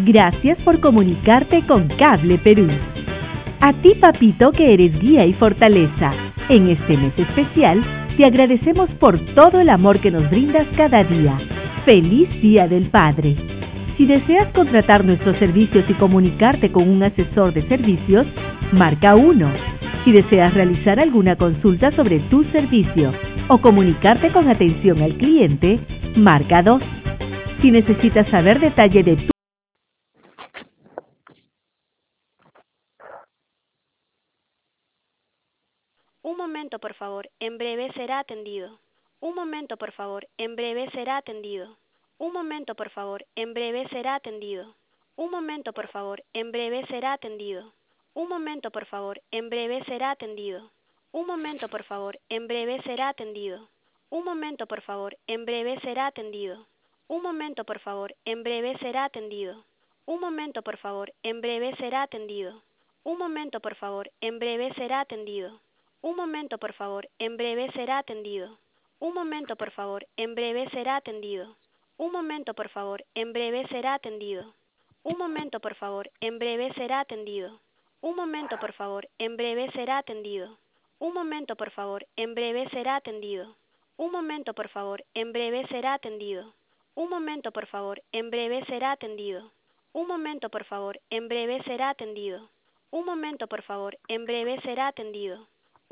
Gracias por comunicarte con Cable Perú. A ti, papito, que eres guía y fortaleza. En este mes especial, te agradecemos por todo el amor que nos brindas cada día. ¡Feliz Día del Padre! Si deseas contratar nuestros servicios y comunicarte con un asesor de servicios, marca 1. Si deseas realizar alguna consulta sobre tu servicio o comunicarte con atención al cliente, marca 2. Si necesitas saber detalle de tu Un momento, por favor. En breve será atendido. Un momento, por favor. En breve será atendido. Un momento, por favor. En breve será atendido. Un momento, por favor. En breve será atendido. Un momento, por favor. En breve será atendido. Un momento, por favor. En breve será atendido. Un momento, por favor. En breve será atendido. Un momento, por favor. En breve será atendido. Un momento, por favor. En breve será atendido. Un momento, por favor. En breve será atendido. Un momento, por favor. En breve será atendido. Un momento, por favor. En breve será atendido. Un momento, por favor. En breve será atendido. Un momento, por favor. En breve será atendido. Un momento, por favor. En breve será atendido. Un momento, por favor. En breve será atendido. Un momento, por favor. En breve será atendido. Un momento, por favor. En breve será atendido. Un momento, por favor. En breve será atendido. Un momento, por favor. En breve será atendido.